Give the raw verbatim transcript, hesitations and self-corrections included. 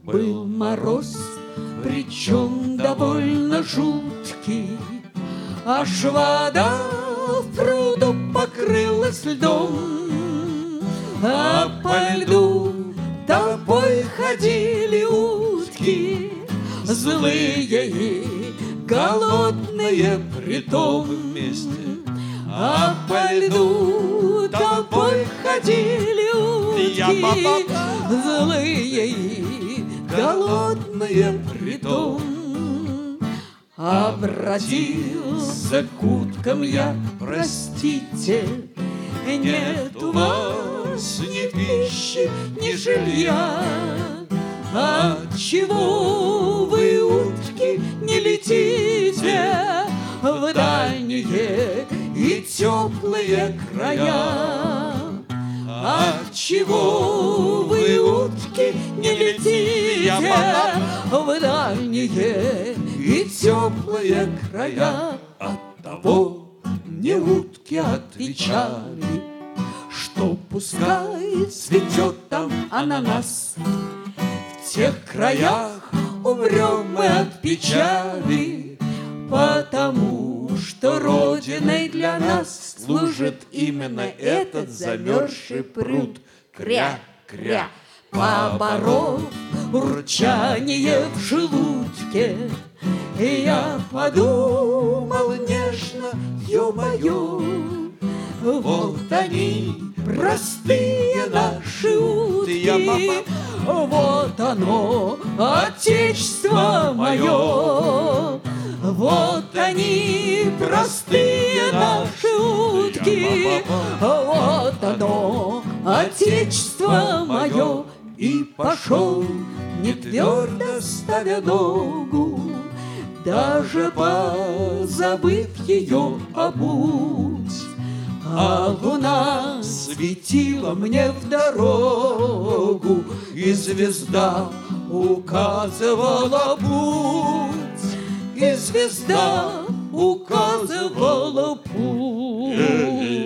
Был мороз, причем довольно жуткий, аж вода в пруду покрылась льдом, а по льду толпой ходили утки, злые и голодные притом вместе. А по льду толпой ходили утки, злые и голодные притом. Обратился к уткам я, простите, нет у вас ни пищи, ни жилья. Отчего вы, утки, не летите в дальние и теплые края? Отчего вы, утки, не летите в дальние и теплые края? Оттого мне утки отвечали, что пускай цветет там ананас, в тех краях умрем мы от печали, потому что родиной для нас служит именно этот замерзший пруд. Кря-кря, поборов урчание в желудке, я подумал нежно, ё-моё, вот они, простые наши утки, вот оно, отечество мое. Вот они, простые наши утки, вот оно, отечество мое. И пошел, не твердо ставя ногу, даже позабыв ее обуть. А луна светила мне в дорогу, и звезда указывала путь, и звезда указывала путь.